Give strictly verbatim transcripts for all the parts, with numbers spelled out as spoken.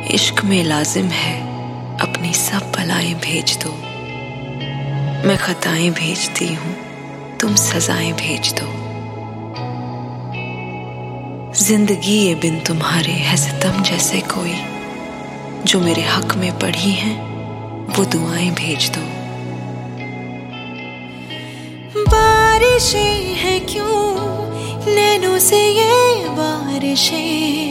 इश्क में लाजिम है अपनी सब बलाएं भेज दो। मैं खताएं भेजती हूँ, तुम सजाएं भेज दो। जिंदगी ये बिन तुम्हारे है सितम जैसे कोई, जो मेरे हक में पढ़ी हैं वो दुआएं भेज दो। बारिशें हैं क्यों नैनों से ये बारिशें,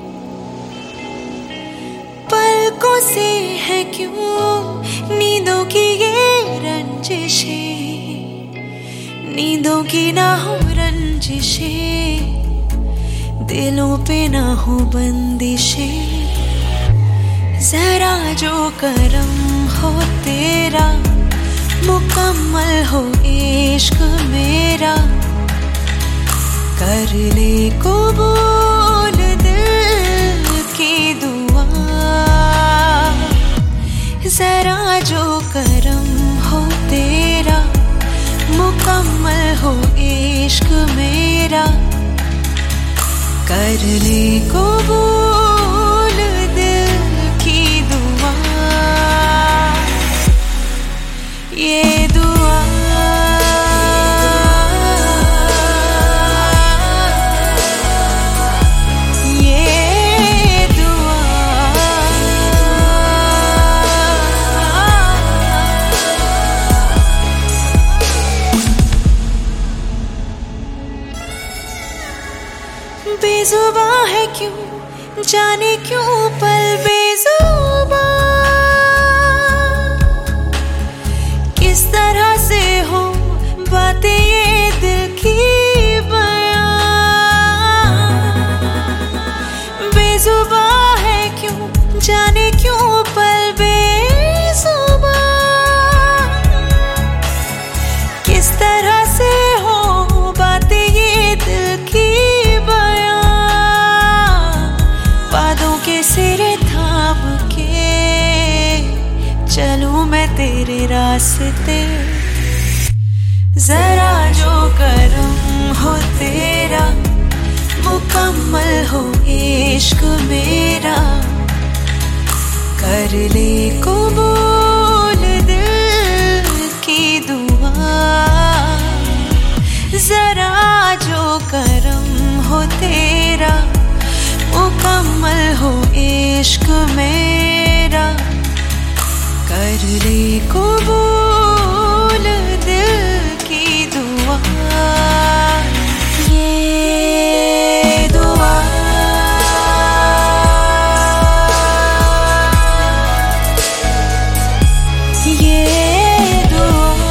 पलकों से है क्यों नींदों की ये रंजिशें, नींदों की ना हो रंजिशें, दिलों पे ना हो बंदिशें। जरा जो करम हो तेरा, मुकम्मल हो इश्क मेरा, कर ले कबूल दिल की दुआ। जरा जो करम हो तेरा, मुकम्मल हो इश्क मेरा, कर ले कबूल दिल की दुआ। ये दुआ ये दुआ बेजुबां है क्यों जाने क्यों पल बेजुबां, किस तरह से हो बातें ये दिल की बयां। बेजुबां है क्यों जाने क्यों पल बेजुबां, किस तरह से हो बातें ये दिल की सिरे थाम के चलूं मैं तेरे रास्ते। जरा जो करम हो तेरा, मुकम्मल हो इश्क मेरा, कर ले कबूल दिल की दुआ। जरा जो करम हो तेरा, मुकम्मल हो इश्क मेरा, कर ले कबूल दिल की दुआ। ये दुआ ये दुआ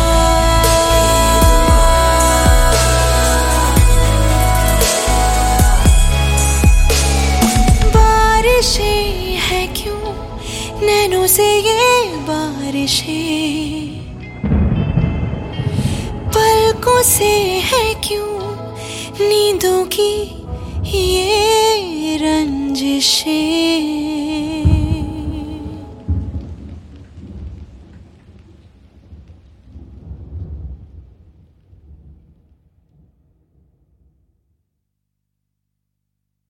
बारिशें है क्यों नैनों से ये बारिशें, पलकों से है क्यों नींदों की ये रंजिशें।